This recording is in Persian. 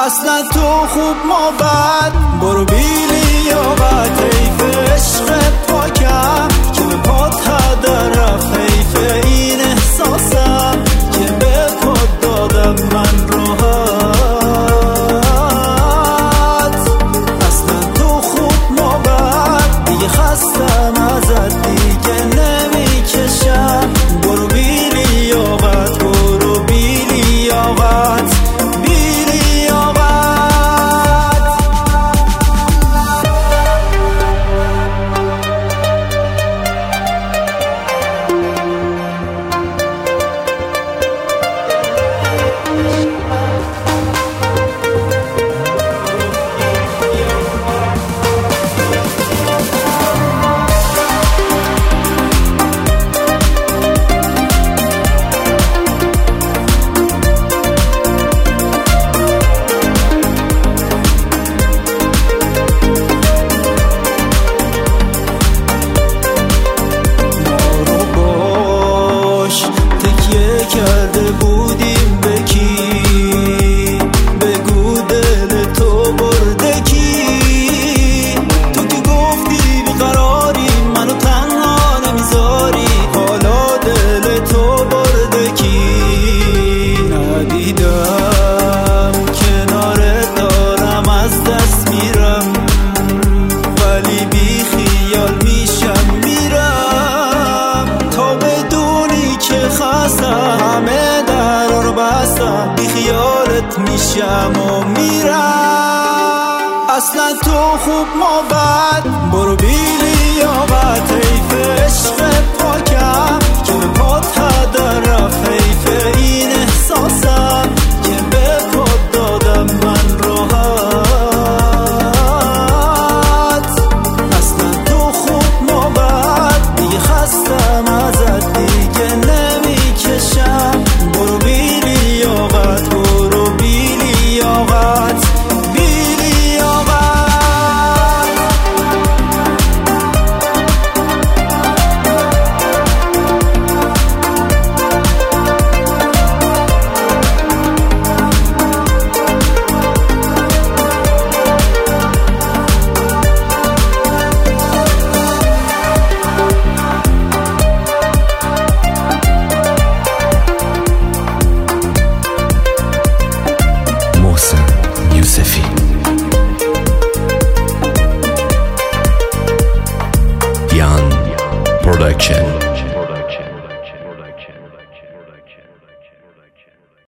اصلا تو خوب ما بد، برو بیلی یا بد. حیف عشق پاکم که به پات هدر رفت، حیف این احساسم که به پات دادم من راحت. اصلا تو خوب ما بد، دیگه خستم ازت، دیگه نمیکشم. برو بیلی یا بد، برو بیلی یا بد، بیلی یا بد. کرده بودیم به کی؟ بگو دل تو برده کی؟ تو که گفتی بیقراری منو تنها نمیذاری، حالا دل تو برده کی؟ ندیدم کنارت دارم از دست میرم، ولی بی خیال میشم میرم. تا بدونی که خستم همه درا رو بستم، بی خیالت میشم و میرم. اصلا تو خوب ما بد، برو بیلی یا بد. حیف عشق پاکم که به پات هدر رفت، حیف این احساسم